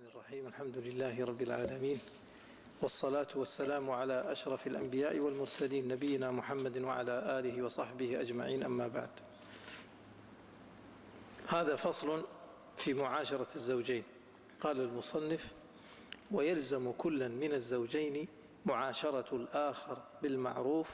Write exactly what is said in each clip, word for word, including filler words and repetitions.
الرحمن الرحيم. الحمد لله رب العالمين، والصلاة والسلام على أشرف الأنبياء والمرسلين نبينا محمد وعلى آله وصحبه أجمعين، أما بعد. هذا فصل في معاشرة الزوجين. قال المصنف: ويلزم كلا من الزوجين معاشرة الآخر بالمعروف،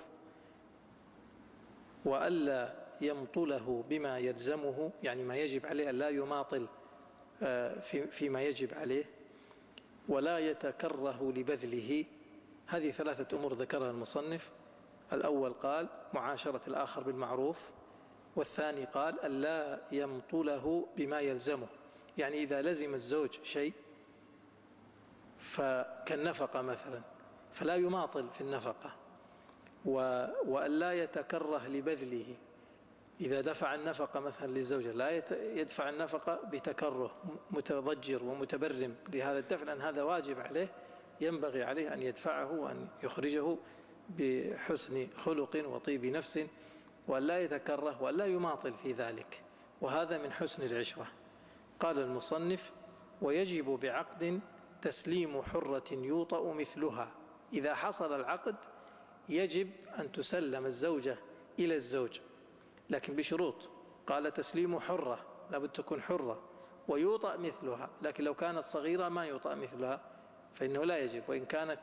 وألا يمطله بما يلزمه، يعني ما يجب عليه ألا يماطل فيما يجب عليه، ولا يتكره لبذله. هذه ثلاثة أمور ذكرها المصنف. الأول قال معاشرة الآخر بالمعروف، والثاني قال ألا يمطله بما يلزمه، يعني إذا لزم الزوج شيء كالنفقة مثلا فلا يماطل في النفقة، وألا يتكره لبذله. إذا دفع النفقة مثلا للزوجة لا يدفع النفقة بتكره متضجر ومتبرم لهذا الدفع، لأن هذا واجب عليه، ينبغي عليه أن يدفعه وأن يخرجه بحسن خلق وطيب نفس، وألا يتكره وألا يماطل في ذلك، وهذا من حسن العشرة. قال المصنف: ويجب بعقد تسليم حرة يوطأ مثلها. إذا حصل العقد يجب أن تسلم الزوجة إلى الزوج، لكن بشروط. قال تسليم حرة، لابد تكون حرة، ويوطأ مثلها، لكن لو كانت صغيرة ما يوطأ مثلها فإنه لا يجب. وإن كانت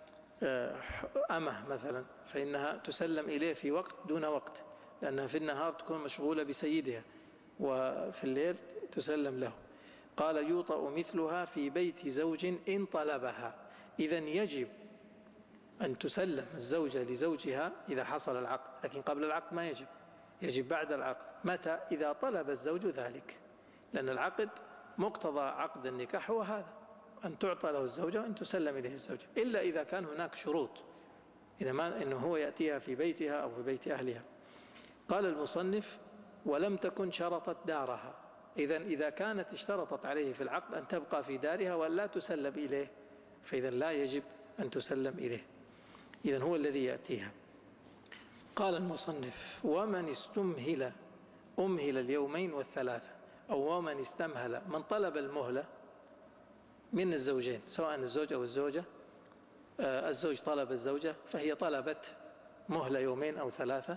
أمه مثلا فإنها تسلم إليه في وقت دون وقت، لأنها في النهار تكون مشغولة بسيدها وفي الليل تسلم له. قال يوطأ مثلها في بيت زوج إن طلبها. إذن يجب أن تسلم الزوجة لزوجها إذا حصل العقد، لكن قبل العقد ما يجب، يجب بعد العقد. متى؟ إذا طلب الزوج ذلك، لأن العقد مقتضى عقد النكاح هو هذا، أن تعطى له الزوجة وأن تسلم إليه الزوجة، إلا إذا كان هناك شروط، إذا ما إنه هو يأتيها في بيتها أو في بيت أهلها. قال المصنف: ولم تكن شرطت دارها. إذن إذا كانت اشترطت عليه في العقد أن تبقى في دارها ولا تسلم إليه، فإذا لا يجب أن تسلم إليه، إذن هو الذي يأتيها. قال المصنف: ومن استمهل أمهل اليومين والثلاثة، أو ومن استمهل، من طلب المهلة من الزوجين، سواء الزوج أو الزوجة. الزوج طلب الزوجة فهي طلبت مهلة يومين أو ثلاثة،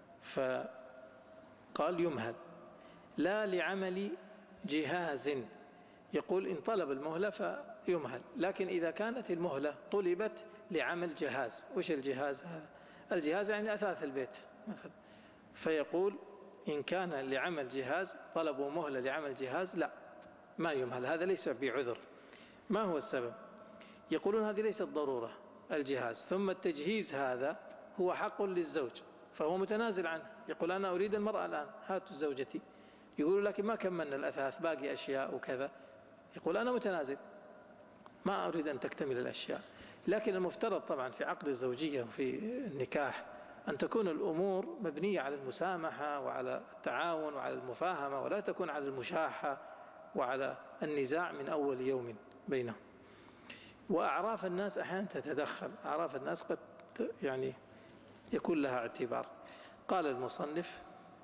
فقال يمهل. لا لعمل جهاز، يقول إن طلب المهلة فيمهل، لكن إذا كانت المهلة طلبت لعمل جهاز. وش الجهاز هذا؟ الجهاز يعني أثاث البيت مثلا، فيقول إن كان لعمل جهاز، طلبوا مهلة لعمل جهاز، لا ما يمهل، هذا ليس بعذر. ما هو السبب؟ يقولون هذه ليست ضرورة الجهاز، ثم التجهيز هذا هو حق للزوج فهو متنازل عنه. يقول أنا أريد المرأة الآن، هاتوا زوجتي. يقول لكن ما كملنا الأثاث، باقي أشياء وكذا. يقول أنا متنازل، ما أريد أن تكتمل الأشياء. لكن المفترض طبعا في عقد الزوجية وفي النكاح أن تكون الأمور مبنية على المسامحة وعلى التعاون وعلى المفاهمة، ولا تكون على المشاحة وعلى النزاع من أول يوم بينهم. وأعراف الناس أحيانا تتدخل، أعراف الناس قد يعني يكون لها اعتبار. قال المصنف: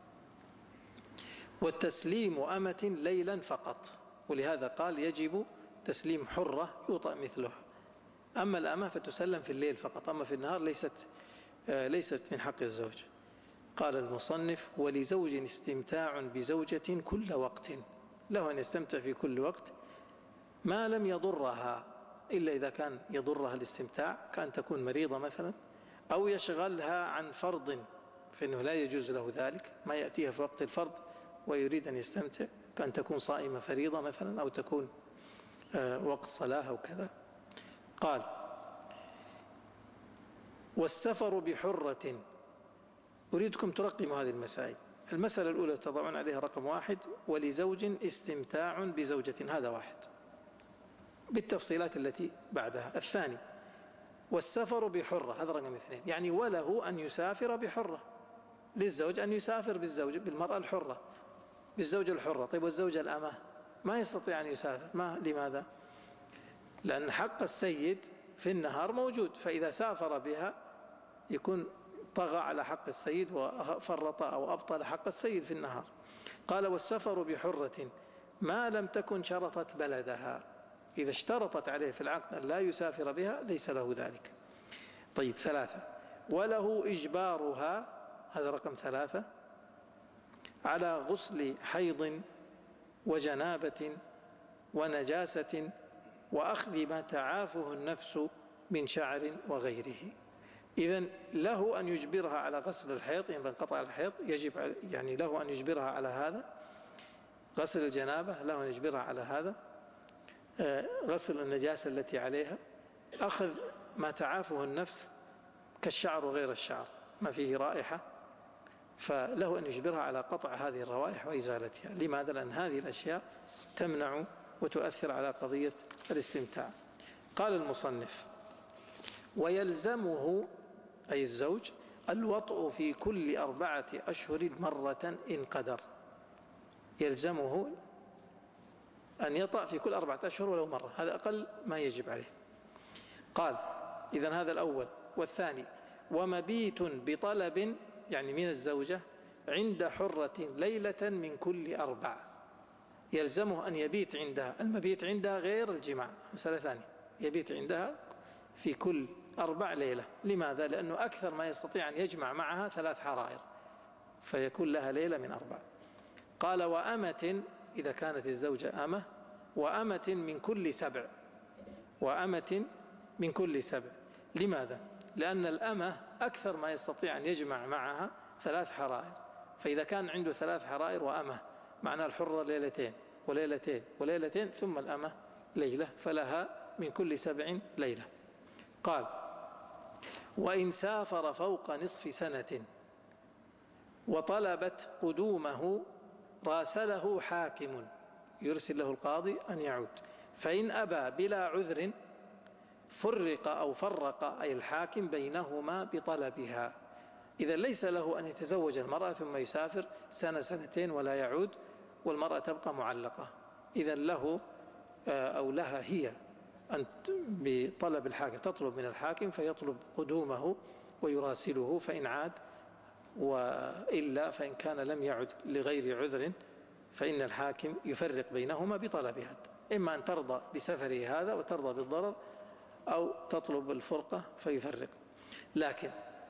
والتسليم أمة ليلا فقط، ولهذا قال يجب تسليم حرة يوطأ مثلها. أما الأمة فتسلم في الليل فقط، أما في النهار ليست ليست من حق الزوج. قال المصنف: ولزوج استمتاع بزوجة كل وقت، له أن يستمتع في كل وقت ما لم يضرها، إلا إذا كان يضرها الاستمتاع، كأن تكون مريضة مثلا، أو يشغلها عن فرض، فإنه لا يجوز له ذلك، ما يأتيها في وقت الفرض ويريد أن يستمتع، كأن تكون صائمة فريضة مثلا، أو تكون وقت صلاة أو كذا. قال: والسفر بحرة. أريدكم ترقموا هذه المسائل. المسألة الأولى تضعون عليها رقم واحد: ولزوج استمتاع بزوجة، هذا واحد بالتفصيلات التي بعدها. الثاني: والسفر بحرة، هذا رقم اثنين، يعني وله أن يسافر بحرة، للزوج أن يسافر بالزوج بالمرأة الحرة بالزوجة الحرة. طيب والزوجة الأمة ما يستطيع أن يسافر، ما لماذا؟ لأن حق السيد في النهار موجود، فإذا سافر بها يكون طغى على حق السيد وفرط أو أبطل حق السيد في النهار. قال: والسفر بحرة ما لم تكن شرطت بلدها، إذا اشترطت عليه في العقد أن لا يسافر بها ليس له ذلك. طيب ثلاثة، وله إجبارها، هذا رقم ثلاثة، على غسل حيض وجنابة ونجاسة وأخذ ما تعافه النفس من شعر وغيره. إذن له أن يجبرها على غسل الحيض إذا انقطع الحيض، يجب يعني له أن يجبرها على هذا. غسل الجنابة له أن يجبرها على هذا. غسل النجاسة التي عليها. أخذ ما تعافه النفس كالشعر وغير الشعر ما فيه رائحة، فله أن يجبرها على قطع هذه الروائح وإزالتها. لماذا؟ لأن هذه الأشياء تمنع وتؤثر على قضية الاستمتاع. قال المصنف: ويلزمه أي الزوج الوطء في كل أربعة أشهر مرة إن قدر. يلزمه أن يطأ في كل أربعة أشهر ولو مرة، هذا أقل ما يجب عليه. قال: إذن هذا الأول. والثاني: ومبيت بطلب يعني من الزوجة عند حرة ليلة من كل أربع. يلزمه أن يبيت عندها. المبيت عندها غير الجماع، مسألة ثانية. يبيت عندها في كل أربع ليلة. لماذا؟ لأنه أكثر ما يستطيع أن يجمع معها ثلاث حرائر، فيكون لها ليلة من أربع. قال: وأمة إذا كانت الزوجة أمة، وأمة من كل سبع. وأمة من كل سبع. لماذا؟ لأن الأمة أكثر ما يستطيع أن يجمع معها ثلاث حرائر، فإذا كان عنده ثلاث حرائر وأمة معنى الحرة ليلتين وليلتين وليلتين ثم الأمة ليلة، فلها من كل سبع ليلة. قال: وإن سافر فوق نصف سنة وطلبت قدومه راسله حاكم، يرسل له القاضي أن يعود، فإن أبى بلا عذر فرق أو فرق أي الحاكم بينهما بطلبها. إذا ليس له أن يتزوج المرأة ثم يسافر سنة سنتين ولا يعود والمرأة تبقى معلقة، إذا له أو لها هي أن بطلب الحاكم تطلب من الحاكم فيطلب قدومه ويراسله، فإن عاد، وإلا فإن كان لم يعد لغير عذر فإن الحاكم يفرق بينهما بطلبها، إما أن ترضى بسفره هذا وترضى بالضرر، أو تطلب الفرقة فيفرق. لكن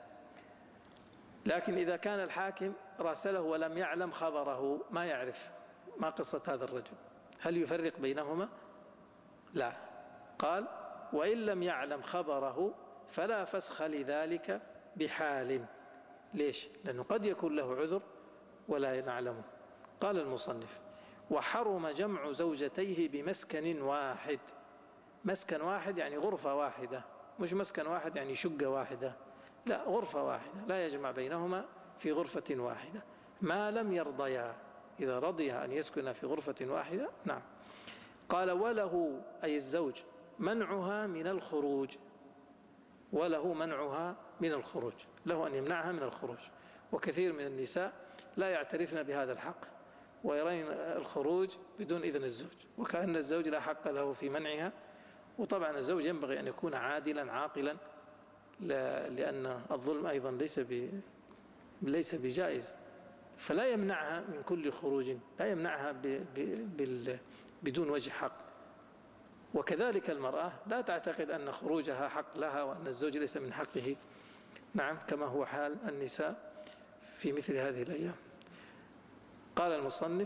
لكن إذا كان الحاكم راسله ولم يعلم خبره، ما يعرف ما قصة هذا الرجل، هل يفرق بينهما؟ لا. قال: وإن لم يعلم خبره فلا فسخ لذلك بحال. ليش؟ لأنه قد يكون له عذر ولا نعلمه. قال المصنف: وحرم جمع زوجتيه بمسكن واحد. مسكن واحد يعني غرفة واحدة، مش مسكن واحد يعني شقة واحدة، لا، غرفة واحدة لا يجمع بينهما في غرفة واحدة ما لم يرضيا. إذا رضيها أن يسكن في غرفة واحدة نعم. قال: وله أي الزوج منعها من الخروج. وله منعها من الخروج، له أن يمنعها من الخروج. وكثير من النساء لا يعترفن بهذا الحق ويرين الخروج بدون إذن الزوج، وكأن الزوج لا حق له في منعها. وطبعا الزوج ينبغي أن يكون عادلا عاقلا، لأن الظلم أيضا ليس ليس بجائز، فلا يمنعها من كل خروج، لا يمنعها ب ب بدون وجه حق. وكذلك المرأة لا تعتقد أن خروجها حق لها وأن الزوج ليس من حقه، نعم، كما هو حال النساء في مثل هذه الأيام. قال المصنف: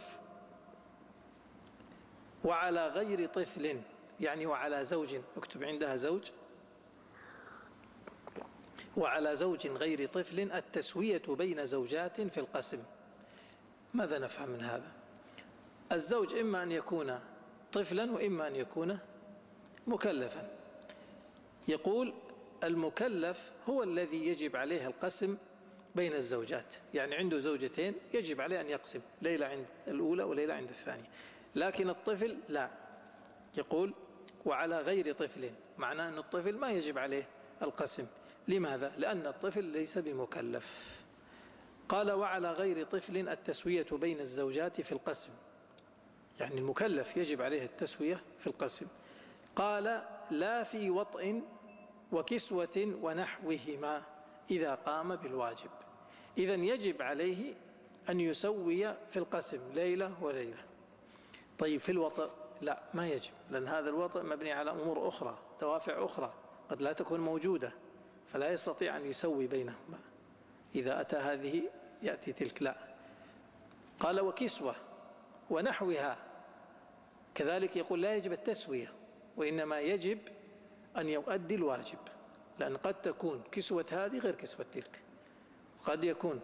وعلى غير طفل، يعني وعلى زوج، اكتب عندها زوج. وعلى زوج غير طفل التسوية بين زوجات في القسم. ماذا نفهم من هذا؟ الزوج إما أن يكون طفلا وإما أن يكون مكلفا. يقول: المكلف هو الذي يجب عليه القسم بين الزوجات، يعني عنده زوجتين يجب عليه أن يقسم، ليلة عند الأولى وليلة عند الثانية. لكن الطفل لا. يقول: وعلى غير طفل، معناه أن الطفل ما يجب عليه القسم. لماذا؟ لأن الطفل ليس بمكلف. قال: وعلى غير طفل التسوية بين الزوجات في القسم، يعني المكلف يجب عليه التسوية في القسم. قال: لا في وطء وكسوة ونحوهما إذا قام بالواجب. إذن يجب عليه أن يسوي في القسم ليلة وليلة. طيب في الوطء لا ما يجب، لأن هذا الوطء مبني على أمور أخرى، دوافع أخرى قد لا تكون موجودة، فلا يستطيع أن يسوي بينهما. إذا أتى هذه يأتي تلك، لا. قال وكسوة ونحوها كذلك، يقول لا يجب التسوية، وإنما يجب أن يؤدي الواجب، لأن قد تكون كسوة هذه غير كسوة تلك، قد يكون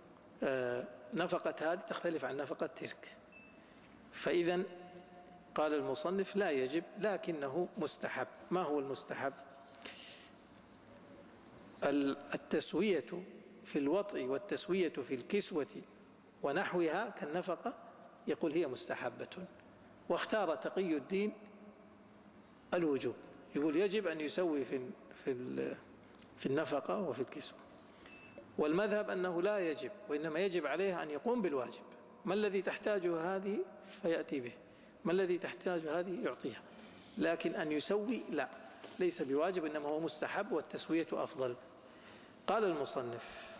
نفقة هذه تختلف عن نفقة تلك. فإذا قال المصنف لا يجب لكنه مستحب. ما هو المستحب؟ التسوية في الوطء والتسوية في الكسوة ونحوها كالنفقة، يقول هي مستحبة. واختار تقي الدين الوجوب، يقول يجب أن يسوي في في في النفقة وفي الكسوة. والمذهب أنه لا يجب، وإنما يجب عليه أن يقوم بالواجب. ما الذي تحتاجه هذه فيأتي به، ما الذي تحتاج هذه يعطيها، لكن أن يسوي لا، ليس بواجب، إنما هو مستحب، والتسوية أفضل. قال المصنف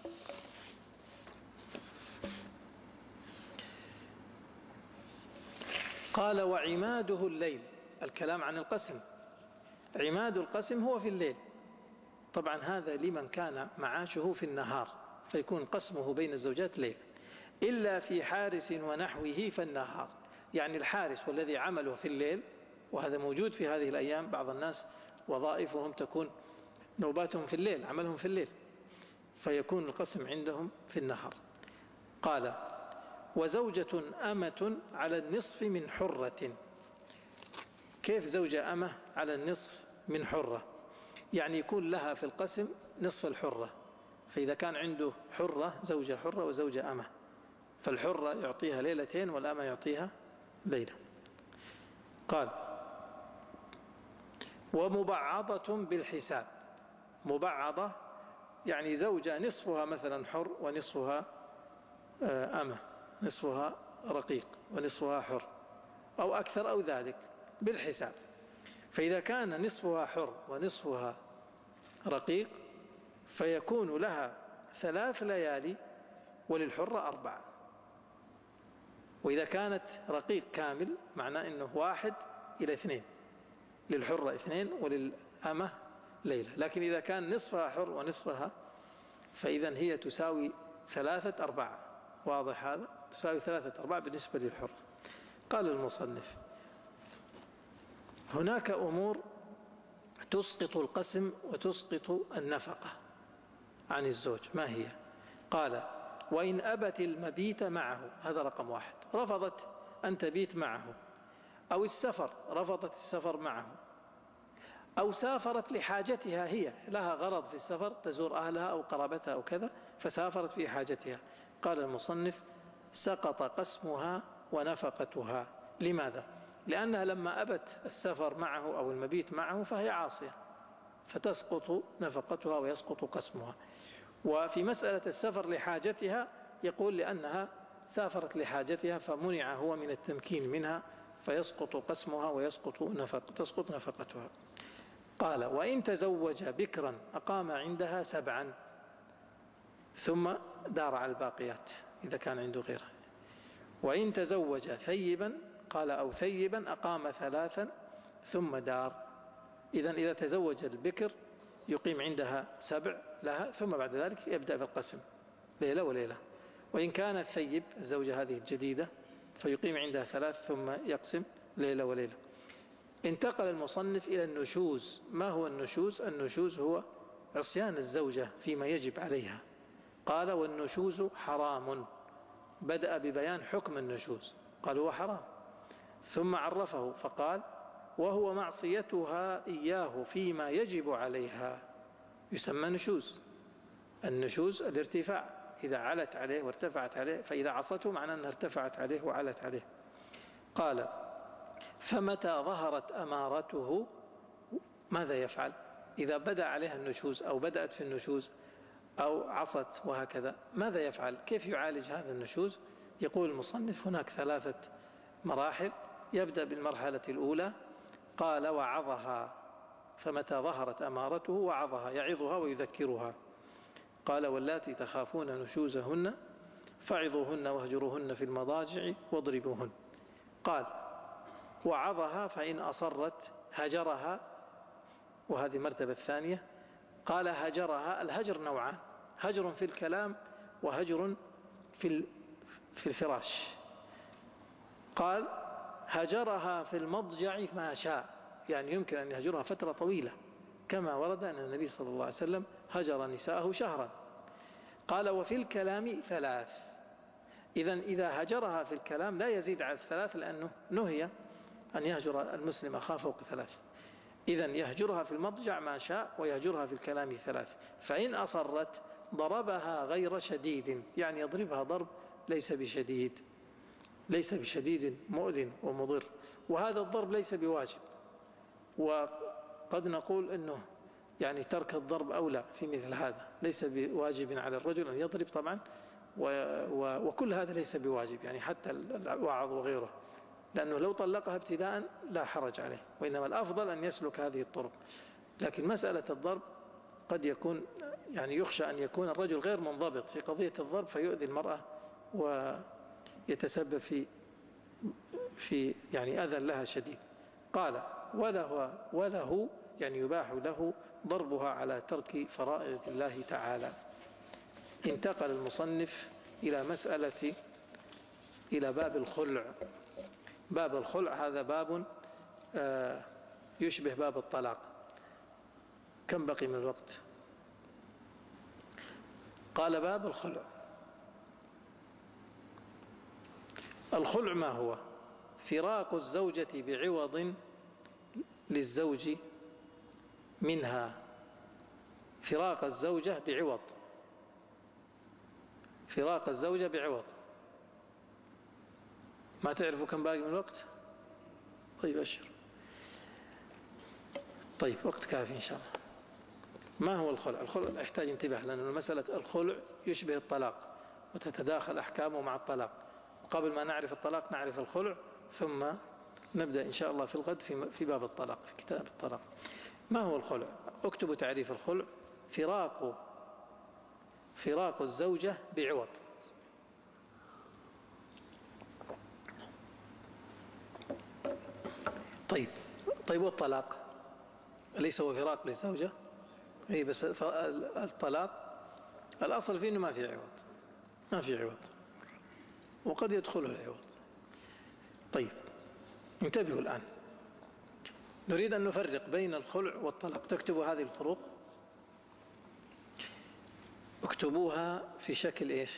قال وعماده الليل. الكلام عن القسم، عماد القسم هو في الليل. طبعا هذا لمن كان معاشه في النهار، فيكون قسمه بين الزوجات ليل، إلا في حارس ونحوه فالنهار. يعني الحارس والذي عمله في الليل، وهذا موجود في هذه الأيام، بعض الناس وظائفهم تكون نوباتهم في الليل، عملهم في الليل، فيكون القسم عندهم في النهار. قال وزوجة أمة على النصف من حرة. كيف زوجة أمة على النصف من حرة؟ يعني يكون لها في القسم نصف الحرة، فإذا كان عنده حرة، زوجة حرة وزوجة أمة، فالحرة يعطيها ليلتين والأمة يعطيها ليلة. قال ومبعضة بالحساب. مبعضة يعني زوجة نصفها مثلا حر ونصفها أمة، نصفها رقيق ونصفها حر، أو أكثر أو ذلك بالحساب. فإذا كان نصفها حر ونصفها رقيق فيكون لها ثلاث ليالي وللحرة أربعة. وإذا كانت رقيق كامل معناه أنه واحد إلى اثنين، للحرة اثنين وللأمة ليلة. لكن إذا كان نصفها حر ونصفها فإذا هي تساوي ثلاثة أربعة. واضح هذا؟ تساوي ثلاثة أربعة بالنسبة للحر. قال المصنف هناك أمور تسقط القسم وتسقط النفقة عن الزوج. ما هي؟ قال وإن أبت المبيت معه، هذا رقم واحد، رفضت أن تبيت معه، أو السفر، رفضت السفر معه، أو سافرت لحاجتها، هي لها غرض في السفر، تزور أهلها أو قرابتها أو كذا، فسافرت في حاجتها. قال المصنف سقط قسمها ونفقتها. لماذا؟ لأنها لما أبت السفر معه أو المبيت معه فهي عاصية، فتسقط نفقتها ويسقط قسمها. وفي مسألة السفر لحاجتها يقول لأنها سافرت لحاجتها فمنع هو من التمكين منها، فيسقط قسمها ويسقط نفق تسقط نفقتها. قال وإن تزوج بكرا أقام عندها سبعا ثم دار على الباقيات إذا كان عنده غيرها. وإن تزوج ثيبا، قال أو ثيبا أقام ثلاثا ثم دار. إذن إذا تزوج البكر يقيم عندها سبع لها، ثم بعد ذلك يبدأ في القسم ليلة وليلة. وإن كان الثيب الزوجة هذه الجديدة فيقيم عندها ثلاث ثم يقسم ليلة وليلة. انتقل المصنف إلى النشوز. ما هو النشوز؟ النشوز هو عصيان الزوجة فيما يجب عليها. قال والنشوز حرام. بدأ ببيان حكم النشوز، قال هو حرام، ثم عرفه فقال وهو معصيتها إياه فيما يجب عليها، يسمى نشوز. النشوز الارتفاع، إذا علت عليه وارتفعت عليه، فإذا عصته معناه أنها ارتفعت عليه وعلت عليه. قال فمتى ظهرت أمارته ماذا يفعل؟ إذا بدأ عليها النشوز أو بدأت في النشوز أو عصت وهكذا، ماذا يفعل؟ كيف يعالج هذا النشوز؟ يقول المصنف هناك ثلاثة مراحل. يبدأ بالمرحلة الأولى، قال وعظها. فمتى ظهرت أمارته وعظها، يعظها ويذكرها. قال واللاتي تخافون نشوزهن فعظوهن واهجروهن في المضاجع واضربوهن. قال وعظها فإن أصرت هجرها، وهذه المرتبة الثانية. قال هجرها، الهجر نوعان: هجر في الكلام وهجر في في الفراش. قال هجرها في المضجع ما شاء، يعني يمكن أن يهجرها فترة طويلة، كما ورد أن النبي صلى الله عليه وسلم هجر نساءه شهرا. قال وفي الكلام ثلاث. إذن إذا هجرها في الكلام لا يزيد على الثلاث، لأنه نهي أن يهجر المسلم أخاه فوق ثلاث. إذن يهجرها في المضجع ما شاء، ويهجرها في الكلام ثلاث. فإن أصرت ضربها غير شديد، يعني يضربها ضرب ليس بشديد، ليس بشديد مؤذن ومضر. وهذا الضرب ليس بواجب، وقد نقول أنه يعني ترك الضرب أولى في مثل هذا، ليس بواجب على الرجل أن يضرب طبعا، وكل هذا ليس بواجب، يعني حتى الوعظ وغيره، لأنه لو طلقها ابتداء لا حرج عليه، وإنما الأفضل أن يسلك هذه الطرق. لكن مسألة الضرب قد يكون يعني يخشى أن يكون الرجل غير منضبط في قضية الضرب فيؤذي المرأة ويتسبب في في يعني أذى لها شديد. قال وله, وله يعني يباح له ضربها على ترك فرائض الله تعالى. انتقل المصنف إلى مسألة إلى باب الخلع. باب الخلع هذا باب يشبه باب الطلاق. كم بقي من الوقت؟ قال باب الخلع. الخلع ما هو؟ فراق الزوجة بعوض للزوج منها. فراق الزوجة بعوض، فراق الزوجة بعوض. ما تعرفوا كم باقي من الوقت؟ طيب أشر. طيب وقت كافي إن شاء الله. ما هو الخلع؟ الخلع يحتاج انتباه، لأن مسألة الخلع يشبه الطلاق وتتداخل أحكامه مع الطلاق. وقبل ما نعرف الطلاق نعرف الخلع، ثم نبدأ إن شاء الله في الغد في باب الطلاق، في كتاب الطلاق. ما هو الخلع؟ اكتبوا تعريف الخلع: فراق فراق الزوجة بعوض. طيب طيب والطلاق ليس هو فراق للزوجة؟ اي بس الطلاق الأصل فيه إنه ما في عوض، ما في عوض، وقد يدخله العوض. طيب انتبهوا الآن، نريد أن نفرق بين الخلع والطلاق. تكتبوا هذه الفروق، اكتبوها في شكل إيش؟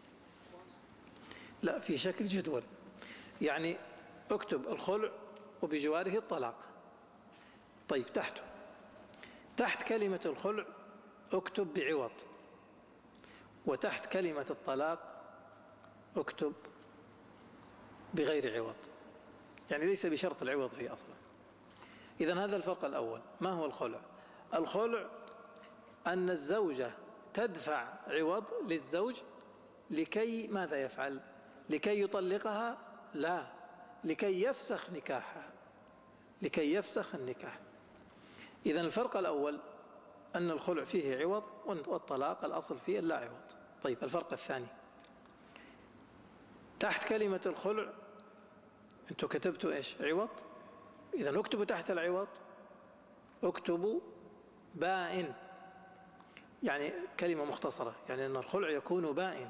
لا، في شكل جدول. يعني اكتب الخلع وبجواره الطلاق. طيب تحته، تحت كلمة الخلع اكتب بعوض، وتحت كلمة الطلاق اكتب بغير عوض، يعني ليس بشرط العوض فيه أصلا. إذن هذا الفرق الأول. ما هو الخلع؟ الخلع أن الزوجة تدفع عوض للزوج لكي ماذا يفعل؟ لكي يطلقها؟ لا، لكي يفسخ نكاحها، لكي يفسخ النكاح. إذن الفرق الأول أن الخلع فيه عوض، والطلاق الأصل فيه لا عوض. طيب الفرق الثاني، تحت كلمة الخلع أنتوا كتبتوا إيش؟ عوض. إذن اكتبوا تحت العوض اكتبوا بائن، يعني كلمة مختصرة، يعني أن الخلع يكون بائن.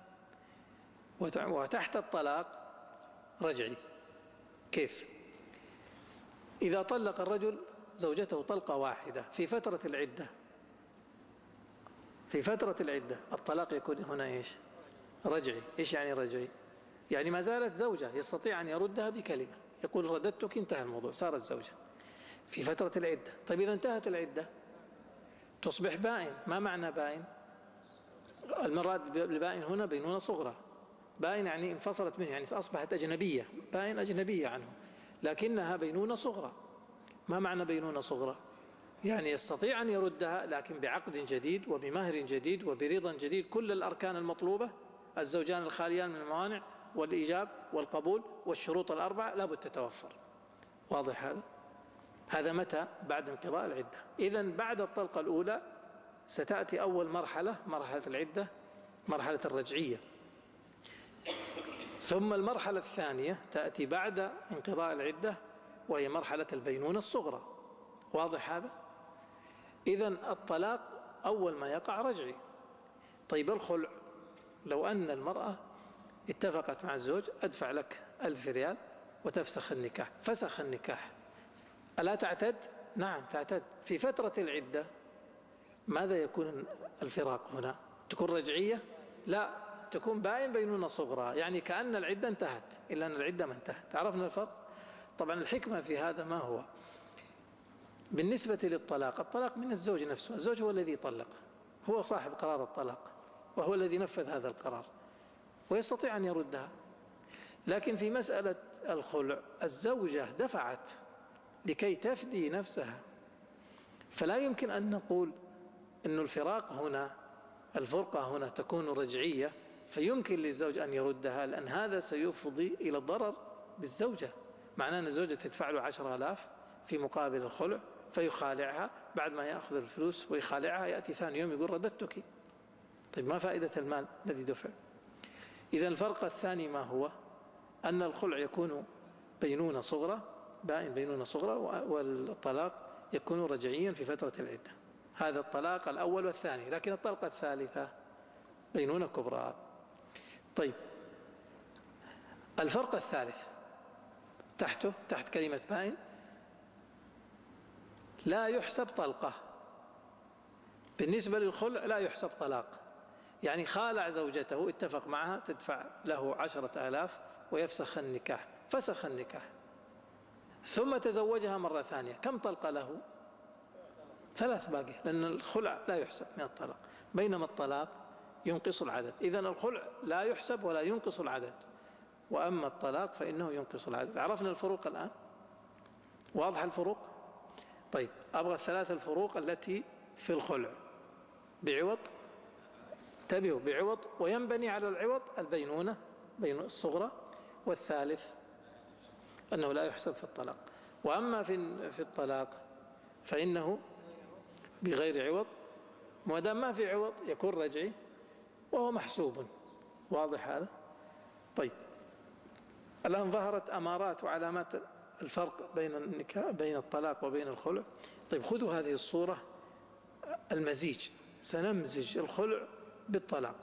وتحت الطلاق رجعي. كيف؟ إذا طلق الرجل زوجته طلقة واحدة في فترة العدة، في فترة العدة الطلاق يكون هنا إيش؟ رجعي. إيش يعني رجعي؟ يعني ما زالت زوجة، يستطيع أن يردها بكلمة، يقول رددتك، انتهى الموضوع، صارت زوجة في فترة العدة. طيب إذا انتهت العدة تصبح بائن. ما معنى بائن؟ المراد بالبائن هنا بينونة صغرى. بائن يعني انفصلت منه، يعني أصبحت أجنبية. بائن أجنبية عنه، لكنها بينونة صغرى. ما معنى بينونة صغرى؟ يعني يستطيع أن يردها، لكن بعقد جديد وبمهر جديد وبرضا جديد. كل الأركان المطلوبة، الزوجان الخاليان من الموانع والإيجاب والقبول والشروط الأربعة لابد تتوفر. واضح هذا؟ هذا متى؟ بعد انقضاء العدة. إذن بعد الطلقة الأولى ستأتي أول مرحلة، مرحلة العدة، مرحلة الرجعية. ثم المرحلة الثانية تأتي بعد انقضاء العدة، وهي مرحلة البينونة الصغرى. واضح هذا؟ إذن الطلاق أول ما يقع رجعي. طيب الخلع، لو أن المرأة اتفقت مع الزوج أدفع لك ألف ريال وتفسخ النكاح، فسخ النكاح، ألا تعتد؟ نعم تعتد. في فترة العدة ماذا يكون الفراق هنا؟ تكون رجعية؟ لا، تكون باين بينونة صغرى، يعني كأن العدة انتهت، إلا أن العدة ما انتهت. عرفنا الفرق؟ طبعا الحكمة في هذا ما هو؟ بالنسبة للطلاق، الطلاق من الزوج نفسه، الزوج هو الذي طلق، هو صاحب قرار الطلاق، وهو الذي نفذ هذا القرار ويستطيع أن يردها. لكن في مسألة الخلع الزوجة دفعت لكي تفدي نفسها، فلا يمكن أن نقول أن الفراق هنا، الفرقة هنا تكون رجعية فيمكن للزوج أن يردها، لأن هذا سيفضي إلى الضرر بالزوجة. معناه أن الزوجة تدفع له عشر آلاف في مقابل الخلع فيخالعها، بعد ما يأخذ الفلوس ويخالعها يأتي ثاني يوم يقول رددتك. طيب ما فائدة المال الذي دفع؟ إذا الفرق الثاني ما هو؟ أن الخلع يكون بينونة صغرى، بائن بينونة صغرى، والطلاق يكون رجعيا في فترة العدة. هذا الطلاق الأول والثاني. لكن الطلقة الثالثة بينونة كبرى. طيب الفرق الثالث تحته، تحت كلمة بائن، لا يحسب طلقة. بالنسبة للخلع لا يحسب طلاق، يعني خالع زوجته، اتفق معها تدفع له عشرة آلاف ويفسخ النكاح، فسخ النكاح ثم تزوجها مرة ثانية، كم طلقة له؟ ثلاث باقي، لأن الخلع لا يحسب من الطلاق، بينما الطلاق ينقص العدد. إذن الخلع لا يحسب ولا ينقص العدد، وأما الطلاق فإنه ينقص العدد. عرفنا الفروق الآن؟ واضح الفروق؟ طيب أبغى الثلاث الفروق التي في الخلع بعوض، تبيه بعوض، وينبني على العوض البينونة بين الصغرى، والثالث أنه لا يحسب في الطلاق. وأما في في الطلاق فإنه بغير عوض، ما دام ما في عوض يكون رجعي وهو محسوب. واضح هذا؟ طيب الآن ظهرت أمارات وعلامات الفرق بين النكاح، بين الطلاق وبين الخلع. طيب خذوا هذه الصورة المزيج، سنمزج الخلع بالطلاق.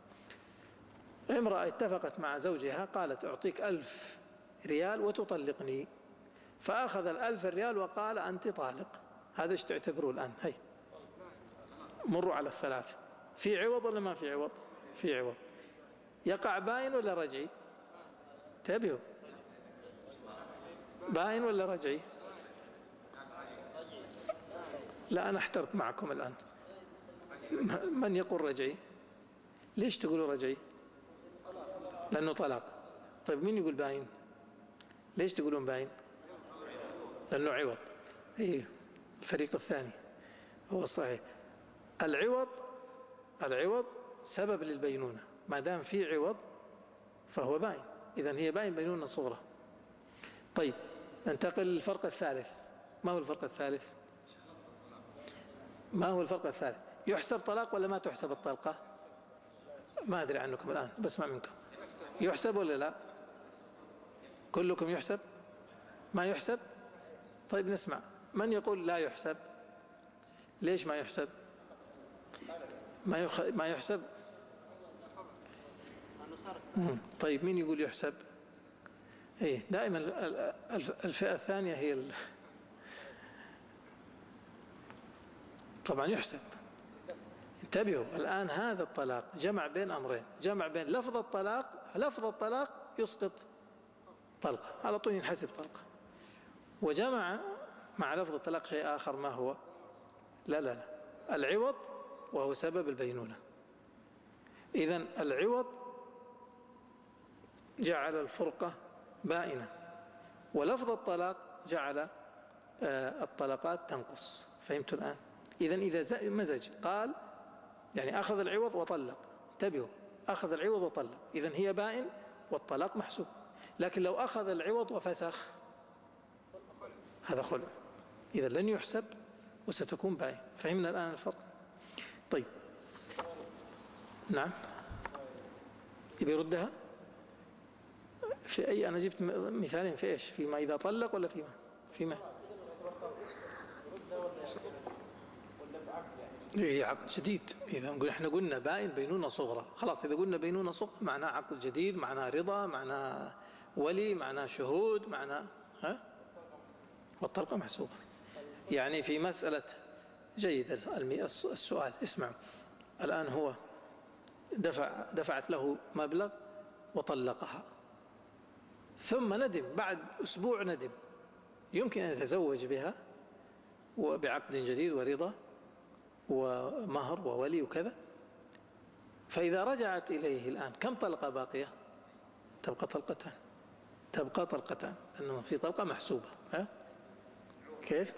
امرأة اتفقت مع زوجها قالت أعطيك ألف ريال وتطلقني، فأخذ الألف ريال وقال أنت طالق. هذا ايش تعتبروه الآن؟ هي مروا على الثلاث. في عوض ولا ما في عوض؟ في عوض. يقع باين ولا رجعي؟ تابعوا، باين ولا رجعي؟ لا أنا احترت معكم الآن. من يقول رجعي؟ ليش تقولوا رجعي؟ لأنه طلاق. طيب مين يقول باين؟ ليش تقولون باين؟ لأنه عوض. إيه الفريق الثاني هو الصحيح. العوض، العوض سبب للبينونة، ما دام في عوض فهو باين، إذن هي باين بينونة صغرى. طيب ننتقل للفرق الثالث. ما هو الفرق الثالث؟ ما هو الفرق الثالث؟ يحسب طلاق ولا ما تحسب الطلقة؟ ما أدري عنكم الآن، بسمع منكم. يحسب ولا لا؟ كلكم يحسب؟ ما يحسب؟ طيب نسمع. من يقول لا يحسب؟ ليش ما يحسب؟ ما يخ... ما يحسب؟ طيب مين يقول يحسب؟ ايه دائما الفئة الثانية هي ال... طبعا يحسب. انتبهوا الآن، هذا الطلاق جمع بين أمرين، جمع بين لفظ الطلاق، لفظ الطلاق يسقط طلقة على طول ينحسب طلقة، وجمع مع لفظ الطلاق شيء آخر. ما هو؟ لا لا لا العوض، وهو سبب البينونة. إذن العوض جعل الفرقة بائنة، ولفظ الطلاق جعل الطلقات تنقص. فهمتوا الآن؟ إذن إذا مزج قال يعني أخذ العوض وطلق، انتبهوا، أخذ العوض وطلق، إذن هي بائن والطلاق محسوب. لكن لو أخذ العوض وفسخ هذا خلع، إذن لن يحسب وستكون باين. فهمنا الآن الفرق؟ طيب نعم يبي يردها في أي؟ أنا جبت مثالين في إيش؟ فيما إذا طلق ولا فيما فيما هي عقد جديد. إذا نقول إحنا قلنا بائن بينونة صغرى، خلاص إذا قلنا بينونة صغرى معناه عقد جديد، معناه رضا، معناه ولي، معناه شهود، معناه ها والطلقة محسوبة. يعني في مسألة جيد السؤال، اسمعوا الآن هو دفع دفعت له مبلغ وطلقها، ثم ندم بعد أسبوع، ندم يمكن أن يتزوج بها وبعقد جديد ورضا ومهر وولي وكذا. فإذا رجعت إليه الآن كم طلقة باقية؟ تبقى طلقتان، تبقى طلقتان لأنه في طلقة محسوبة. ها؟ كيف؟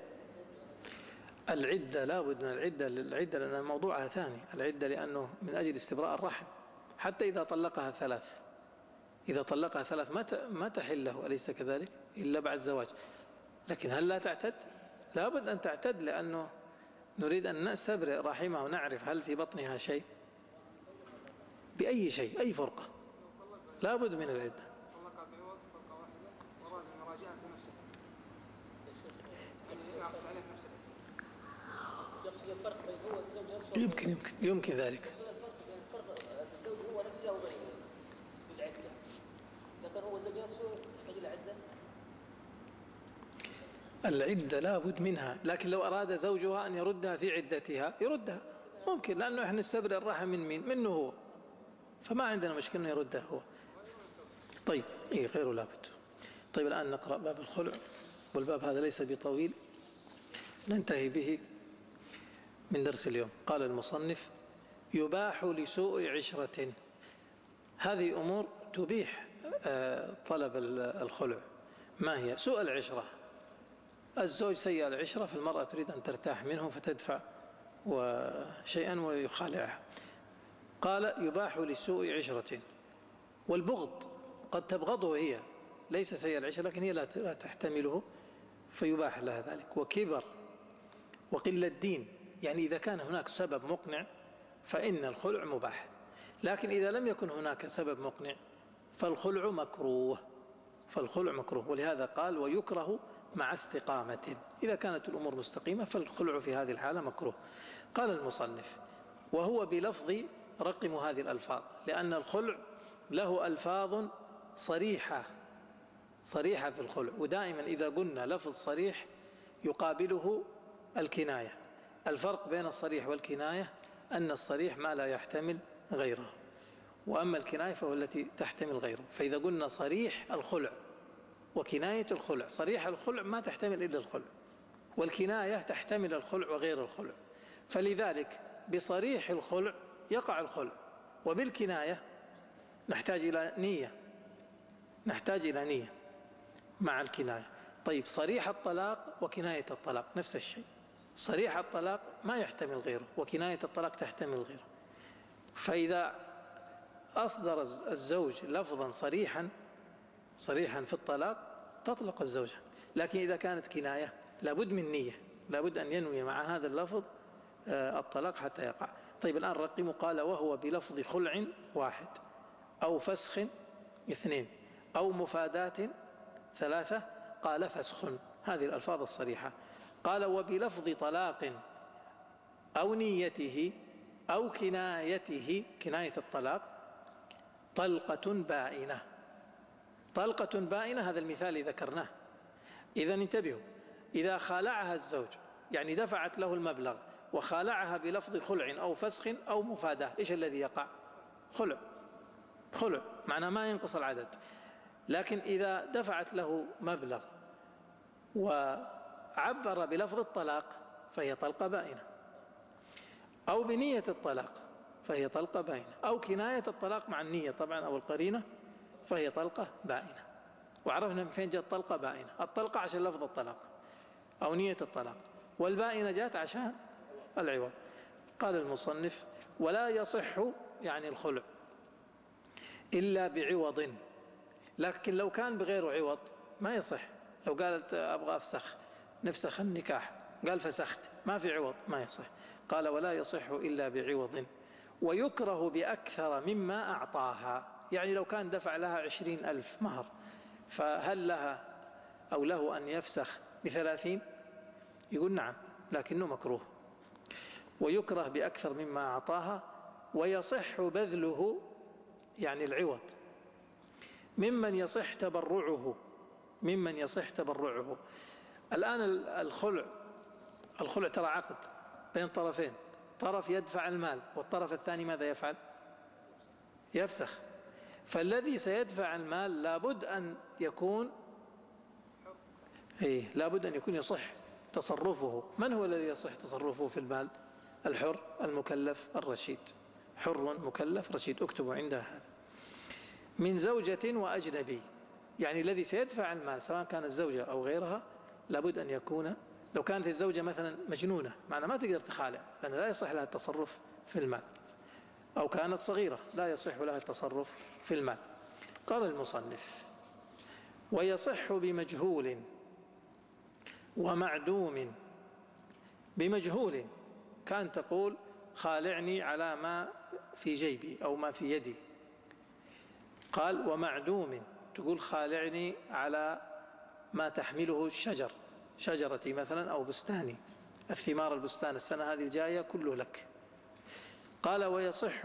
العدة لابد من العدة للعدة لأن موضوعها ثاني. العدة لأنه من أجل استبراء الرحم، حتى إذا طلقها ثلاث، إذا طلقها ثلاث ما تحل له، أليس كذلك؟ إلا بعد زواج. لكن هل لا تعتد؟ لابد أن تعتد، لأنه نريد أن نستبرئ رحمه ونعرف هل في بطنها شيء، بأي شيء، أي فرقة، لابد من العدة. يمكن يمكن يمكن ذلك. الزوج هو نفسه أو غيره بالعدة، لكن هو الزوج نفسه يحتاج إلى عدة. العدة لابد منها، لكن لو أراد زوجها أن يردها في عدتها يردها ممكن، لأنه إحنا نستبرئ الراحة من مين؟ منه هو، فما عندنا مشكلة أنه يردها هو. طيب إيه غيره لابد. طيب الآن نقرأ باب الخلع، والباب هذا ليس بطويل ننتهي به من درس اليوم. قال المصنف: يباح لسوء عشرة. هذه أمور تبيح طلب الخلع. ما هي سوء العشرة؟ الزوج سيء العشرة، فالمرأة تريد أن ترتاح منه فتدفع شيئا ويخالعها. قال: يباح لسوء عشرة. والبغض قد تبغضه هي، ليس سيء العشرة لكن هي لا تحتمله فيباح لها ذلك. وكبر وقلة الدين، يعني إذا كان هناك سبب مقنع فإن الخلع مباح، لكن إذا لم يكن هناك سبب مقنع فالخلع مكروه، فالخلع مكروه. ولهذا قال: ويكره مع استقامة. إذا كانت الأمور مستقيمة فالخلع في هذه الحالة مكروه. قال المصنف: وهو بلفظ، رقم هذه الألفاظ، لأن الخلع له ألفاظ صريحة صريحة في الخلع، ودائما إذا قلنا لفظ صريح يقابله الكناية. الفرق بين الصريح والكناية أن الصريح ما لا يحتمل غيره، وأما الكناية فهو التي تحتمل غيره. فإذا قلنا صريح الخلع وكناية الخلع، صريح الخلع ما تحتمل إلا الخلع، والكناية تحتمل الخلع وغير الخلع. فلذلك بصريح الخلع يقع الخلع، وبالكناية نحتاج إلى نية، نحتاج إلى نية مع الكناية. طيب صريح الطلاق وكناية الطلاق نفس الشيء، صريح الطلاق ما يحتمل غيره، وكناية الطلاق تحتمل غيره. فإذا أصدر الزوج لفظا صريحا صريحا في الطلاق تطلق الزوجة، لكن إذا كانت كناية لابد من نية، لابد أن ينوي مع هذا اللفظ الطلاق حتى يقع. طيب الآن رقم. قال: وهو بلفظ خلع واحد، أو فسخ اثنين، أو مفادات ثلاثة. قال: فسخ. هذه الألفاظ الصريحة. قال: وبلفظ طلاق أو نيته أو كنايته، كناية الطلاق، طلقة بائنة. طلقة بائنة، هذا المثال اللي ذكرناه. إذا انتبهوا، إذا خالعها الزوج يعني دفعت له المبلغ وخالعها بلفظ خلع أو فسخ أو مفاداة، إيش الذي يقع؟ خلع. خلع معناه ما ينقص العدد. لكن إذا دفعت له مبلغ وعبر بلفظ الطلاق فهي طلقة بائنة، أو بنية الطلاق فهي طلقة بائنة، أو كناية الطلاق مع النية طبعا أو القرينة فهي طلقة بائنة. وعرفنا من فين جاءت طلقة بائنة. الطلقة عشان لفظ الطلاق أو نية الطلاق، والبائنة جاءت عشان العوض. قال المصنف: ولا يصح يعني الخلع إلا بعوض. لكن لو كان بغير عوض ما يصح. لو قالت أبغى أفسخ، نفسخ النكاح، قال فسخت، ما في عوض، ما يصح. قال: ولا يصح إلا بعوض. ويكره بأكثر مما أعطاها. يعني لو كان دفع لها عشرين ألف مهر، فهل لها أو له أن يفسخ بثلاثين؟ يقول نعم، لكنه مكروه ويكره بأكثر مما أعطاها، ويصح بذله يعني العوض ممن يصح تبرعه ممن يصح تبرعه. الآن الخلع الخلع ترى عقد بين طرفين، طرف يدفع المال والطرف الثاني ماذا يفعل؟ يفسخ. فالذي سيدفع المال لابد أن يكون إيه لابد أن يكون يصح تصرفه. من هو الذي يصح تصرفه في المال؟ الحر المكلف الرشيد، حر مكلف رشيد، اكتبوا عندها هذا. من زوجة وأجنبي، يعني الذي سيدفع المال سواء كانت الزوجة أو غيرها لابد أن يكون، لو كانت الزوجة مثلا مجنونة معنا ما تقدر تخالع لأن لا يصح لها التصرف في المال، أو كانت صغيرة لا يصح لها التصرف في المال. قال المصنف ويصح بمجهول ومعدوم. بمجهول كان تقول خالعني على ما في جيبي أو ما في يدي، قال ومعدوم تقول خالعني على ما تحمله الشجر، شجرتي مثلا أو بستاني، الثمار البستان السنة هذه الجاية كله لك. قال ويصح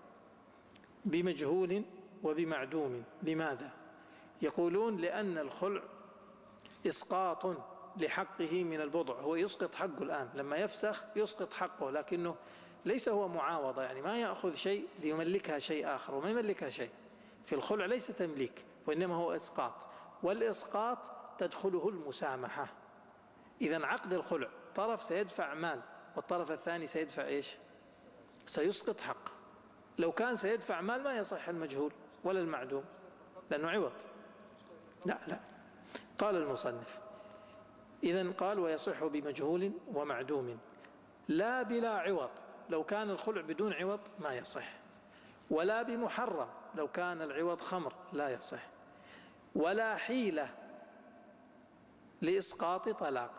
بمجهول وبمعدوم. لماذا؟ يقولون لأن الخلع إسقاط لحقه من البضع، هو يسقط حقه الآن لما يفسخ يسقط حقه، لكنه ليس هو معاوضة، يعني ما يأخذ شيء ليملكها شيء آخر وما يملكها شيء. في الخلع ليس تمليك وإنما هو إسقاط، والإسقاط تدخله المسامحة. إذا عقد الخلع طرف سيدفع مال والطرف الثاني سيدفع إيش؟ سيسقط حق. لو كان سيدفع مال ما يصح المجهول ولا المعدوم لأنه عوض. لا لا قال المصنف إذن قال ويصح بمجهول ومعدوم لا بلا عوض، لو كان الخلع بدون عوض ما يصح، ولا بمحرم لو كان العوض خمر لا يصح، ولا حيلة لإسقاط طلاق.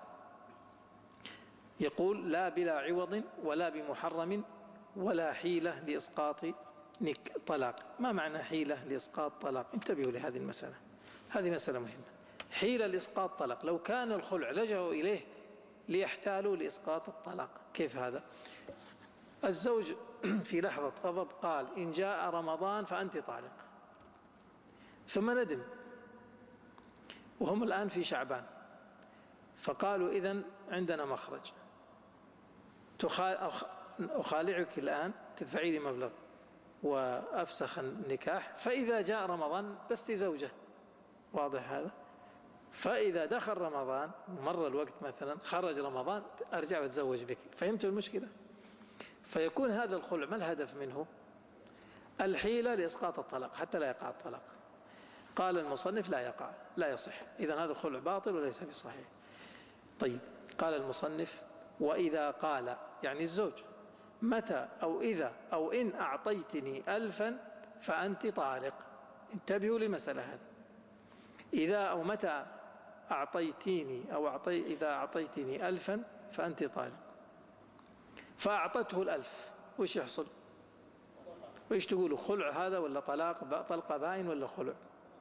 يقول لا بلا عوض ولا بمحرم ولا حيلة لإسقاط طلاق. ما معنى حيلة لإسقاط طلاق؟ انتبهوا لهذه المسألة، هذه مسألة مهمة. حيلة لإسقاط طلاق لو كان الخلع لجأوا إليه ليحتالوا لإسقاط الطلاق. كيف هذا؟ الزوج في لحظة غضب قال إن جاء رمضان فأنت طالق، ثم ندم وهم الآن في شعبان، فقالوا إذن عندنا مخرج، أخالعك الآن تدفعي لي مبلغ وأفسخ النكاح، فإذا جاء رمضان لست زوجة. واضح هذا؟ فإذا دخل رمضان مر الوقت مثلا خرج رمضان أرجع وأتزوج بك. فهمتوا المشكلة؟ فيكون هذا الخلع ما الهدف منه؟ الحيلة لإسقاط الطلاق حتى لا يقع الطلاق. قال المصنف لا يقع لا يصح، إذن هذا الخلع باطل وليس بصحيح. طيب قال المصنف وإذا قال يعني الزوج متى أو إذا أو إن أعطيتني ألفا فأنت طالق. انتبهوا للمسألة هذه، إذا أو متى أعطيتيني أو أعطي إذا أعطيتني ألفا فأنت طالق، فأعطته الألف وش يحصل؟ وإيش تقولوا؟ خلع هذا ولا طلاق؟ طلقة باين ولا خلع؟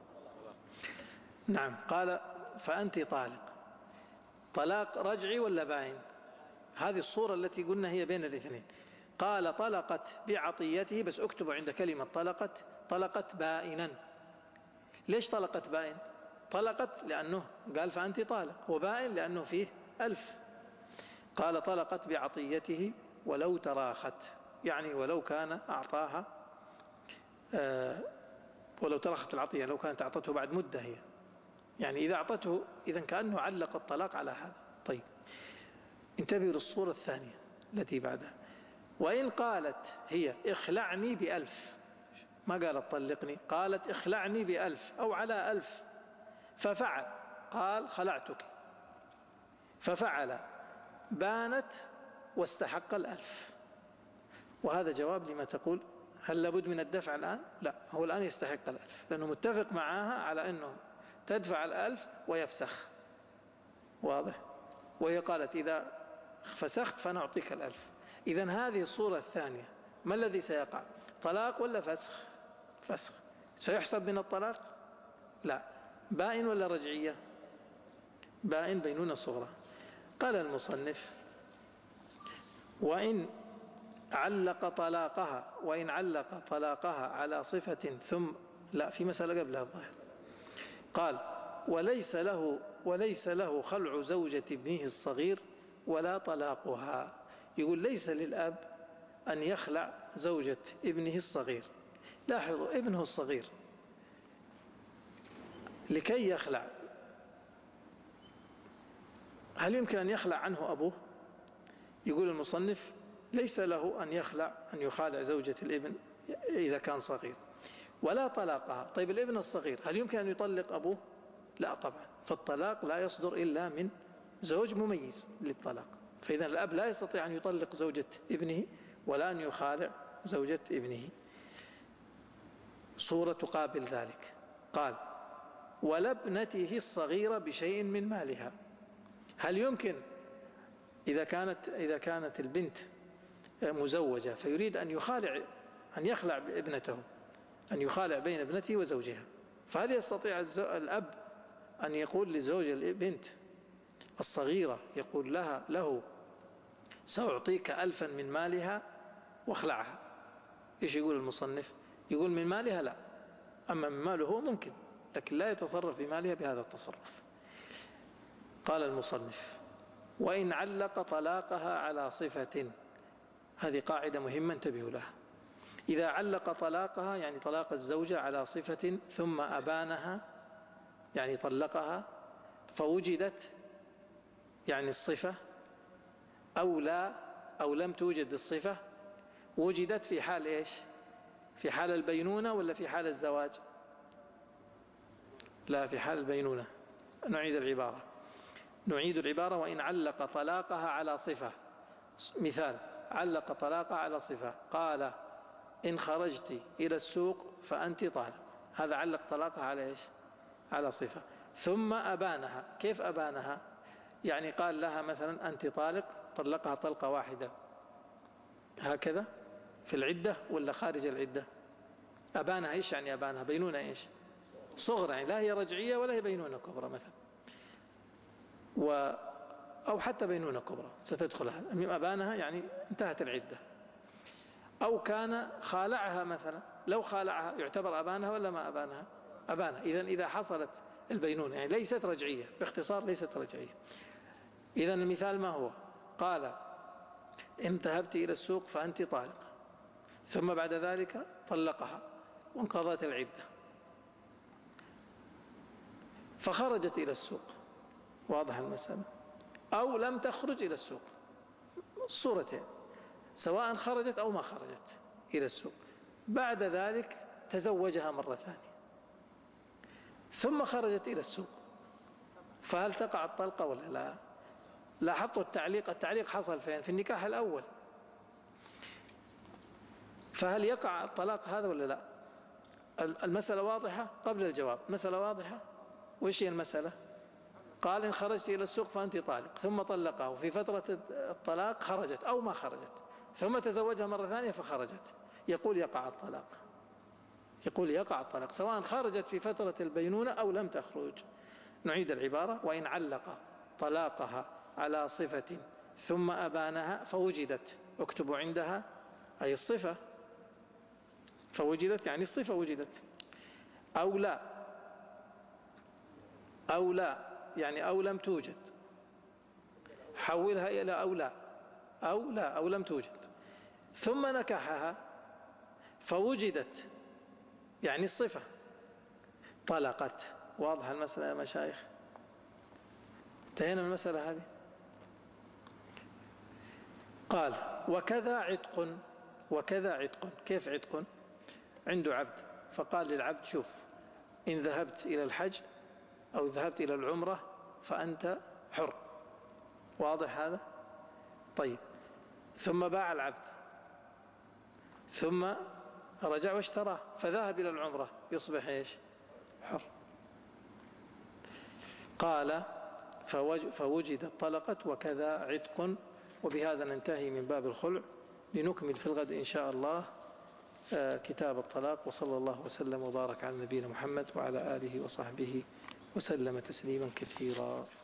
نعم. قال فأنت طالق، طلاق رجعي ولا باين؟ هذه الصورة التي قلنا هي بين الاثنين. قال طلقت بعطيته، بس اكتبوا عند كلمة طلقت طلقت بائنا. ليش طلقت بائن؟ طلقت لأنه قال فأنت طالق، وبائن لأنه فيه ألف. قال طلقت بعطيته ولو تراخت، يعني ولو كان أعطاها آه ولو تراخت العطية، لو كانت أعطته بعد مدة هي، يعني إذا أعطته إذا كأنه علق الطلاق على هذا. طيب انتبهوا للصورة الثانية التي بعدها. وإن قالت هي اخلعني بألف، ما قالت طلقني، قالت اخلعني بألف أو على ألف، ففعل قال خلعتك، ففعل بانت واستحق الألف. وهذا جواب لما تقول هل لابد من الدفع الآن؟ لا، هو الآن يستحق الألف لأنه متفق معها على أنه تدفع الألف ويفسخ. واضح؟ وهي قالت إذا فسخت فنعطيك الألف. إذن هذه الصورة الثانية ما الذي سيقع؟ طلاق ولا فسخ؟ فسخ. سيحسب من الطلاق؟ لا. بائن ولا رجعية؟ بائن بينونة صغرى. قال المصنف: وإن علق طلاقها وإن علق طلاقها على صفة ثم لا في مسألة قبلها الظاهر. قال: وليس له وليس له خلع زوجة ابنه الصغير ولا طلاقها. يقول ليس للأب أن يخلع زوجة ابنه الصغير. لاحظوا ابنه الصغير لكي يخلع، هل يمكن أن يخلع عنه أبوه؟ يقول المصنف: ليس له أن يخلع أن يخالع زوجة الابن إذا كان صغير، ولا طلاقها. طيب الابن الصغير هل يمكن أن يطلق أبوه؟ لا طبعا، فالطلاق لا يصدر إلا من زوج مميز للطلاق، فإذا الأب لا يستطيع أن يطلق زوجة ابنه ولا أن يخالع زوجة ابنه. صورة تقابل ذلك. قال: ولا ابنته الصغيرة بشيء من مالها. هل يمكن إذا كانت إذا كانت البنت مزوجة فيريد أن يخالع أن يخلع ابنته، أن يخالع بين ابنته وزوجها، فهل يستطيع الأب أن يقول لزوج البنت الصغيرة، يقول لها له سأعطيك ألفا من مالها واخلعها؟ إيش يقول المصنف؟ يقول من مالها لا، أما من ماله هو ممكن، لكن لا يتصرف في مالها بهذا التصرف. قال المصنف: وإن علق طلاقها على صفة. هذه قاعدة مهمة انتبهوا لها. إذا علق طلاقها يعني طلاق الزوجة على صفة ثم أبانها يعني طلقها، فوجدت يعني الصفة، أو لا أو لم توجد الصفة، وجدت في حال إيش؟ في حال البينونة ولا في حال الزواج؟ لا، في حال البينونة. نعيد العبارة نعيد العبارة وإن علق طلاقها على صفة. مثال: علق طلاقها على صفة، قال: إن خرجت إلى السوق فأنت طالق. هذا علق طلاقها على إيش؟ على صفة. ثم أبانها. كيف أبانها؟ يعني قال لها مثلا أنت طالق، طلقها طلقة واحدة هكذا في العدة ولا خارج العدة؟ أبانها إيش يعني أبانها؟ بينونة إيش؟ صغرى، يعني لا هي رجعية ولا هي بينونة كبرى مثلا، و أو حتى بينونة كبرى ستدخلها. أبانها يعني انتهت العدة. أو كان خالعها مثلا، لو خالعها يعتبر أبانها ولا ما أبانها؟ أبانها. إذن إذا حصلت البينونة يعني ليست رجعية، باختصار ليست رجعية. إذن المثال ما هو؟ قال: إن ذهبت إلى السوق فأنت طالق، ثم بعد ذلك طلقها وانقضت العدة، فخرجت إلى السوق. واضح المسألة؟ أو لم تخرج إلى السوق، الصورتين سواء خرجت أو ما خرجت إلى السوق. بعد ذلك تزوجها مرة ثانية ثم خرجت إلى السوق، فهل تقع الطلقة ولا لا؟ لاحظوا التعليق التعليق حصل فين؟ في النكاح الأول، فهل يقع الطلاق هذا ولا لا؟ المسألة واضحة قبل الجواب. مسألة واضحة. وإيش هي المسألة؟ قال: إن خرجت إلى السوق فأنت طالق، ثم طلقها، وفي فترة الطلاق خرجت أو ما خرجت، ثم تزوجها مرة ثانية فخرجت. يقول يقع الطلاق، يقول يقع الطلاق سواء خرجت في فترة البينونة أو لم تخرج. نعيد العبارة: وإن علق طلاقها على صفة ثم أبانها فوجدت، اكتبوا عندها أي الصفة، فوجدت يعني الصفة وجدت. أو لا أو لا يعني أو لم توجد، حولها إلى أو لا أو لا أو لم توجد، ثم نكحها فوجدت يعني الصفة، طلقت. واضح المسألة يا مشايخ؟ انتهينا من المسألة هذه. قال: وكذا عتق. وكذا عتق. كيف عتق؟ عنده عبد، فقال للعبد: شوف، إن ذهبت إلى الحج أو ذهبت إلى العمرة فأنت حر. واضح هذا؟ طيب، ثم باع العبد، ثم رجع واشتراه، فذهب إلى العمرة، يصبح إيش؟ حر. قال: فوجد طلقت وكذا عتق. وبهذا ننتهي من باب الخلع، لنكمل في الغد إن شاء الله كتاب الطلاق. وصلى الله وسلم وبارك على نبينا محمد وعلى آله وصحبه وسلم تسليما كثيرا.